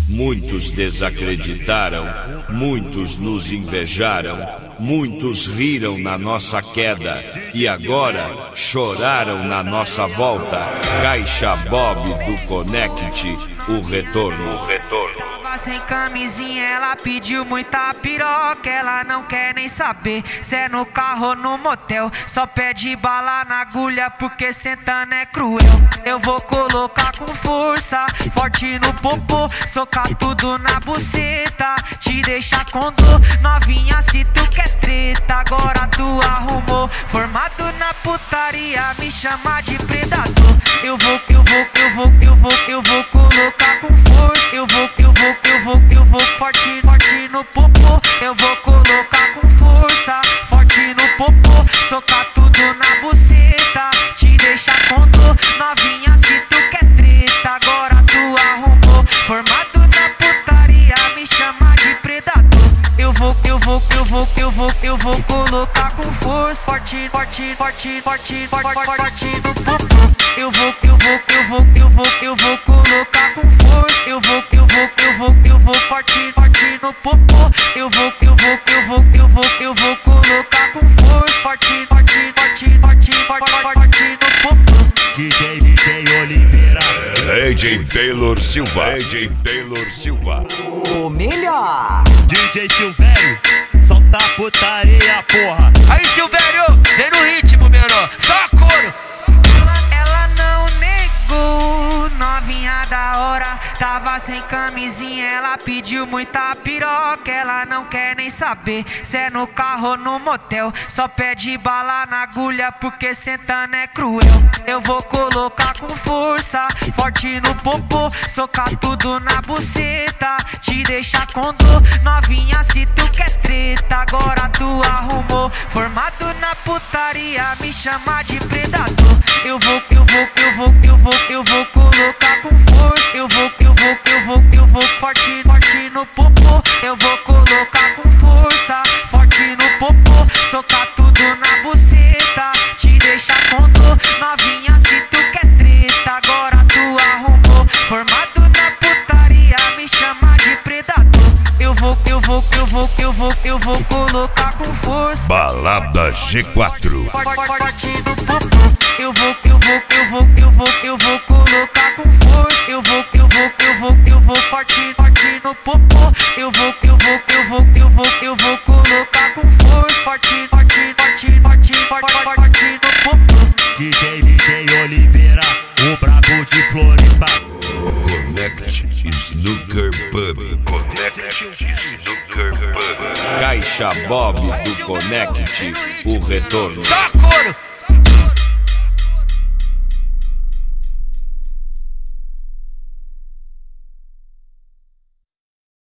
Muitos desacreditaram, muitos nos invejaram, muitos riram na nossa queda e agora choraram na nossa volta. Caixa Bob do Connect, o retorno. Sem camisinha, ela pediu muita piroca. Ela não quer nem saber se é no carro ou no motel. Só pede bala na agulha porque sentando é cruel. Eu vou colocar com força, forte no popô, socar tudo na buceta, te deixar com dor. Novinha, se tu quer treta, agora tu arrumou. Formado na putaria, me chama de predador. Eu vou colocar com força. Eu vou forte no popô. Eu vou colocar com força, forte no popô, socar tudo na buceta, te deixar com dor. Novinha, se tu quer treta, agora tu arrumou. Formado na putaria, me chama de predador. Eu vou colocar com força, forte no popô. Eu vou colocar com força. Eu vou forte no popô. Eu vou colocar com força, forte no popô. DJ Oliveira, DJ Taylor Silva, o melhor. DJ Silvério, solta a putaria, porra. Aí, Silvério, vem no ritmo, menor, só couro. Ela não negou, novinha da hora, tava sem camisinha, ela pediu muita piroca. Ela não quer nem saber se é no carro ou no motel. Só pede bala na agulha porque sentando é cruel. Eu vou colocar com força, forte no popô, socar tudo na buceta, te deixar com dor. Novinha, se tu quer treta, agora tu arrumou. Formado na putaria, me chama de predador. Eu vou colocar com força. Eu vou forte no popô. Eu vou colocar com força, forte no popô, socar tudo na buceta, te deixar com dor. Novinha, se tu quer treta, agora tu arrumou. Formado na putaria, me chama de predador. Eu vou colocar com força. Balada G4. Forte no popô. Eu vou colocar com força. Eu vou forte no popô. Eu vou colocar com força, forte no popô. DJ Oliveira, o brabo de Floripa. Connect Snooker Pub. Caixa Bob do Connect, o retorno. Só couro.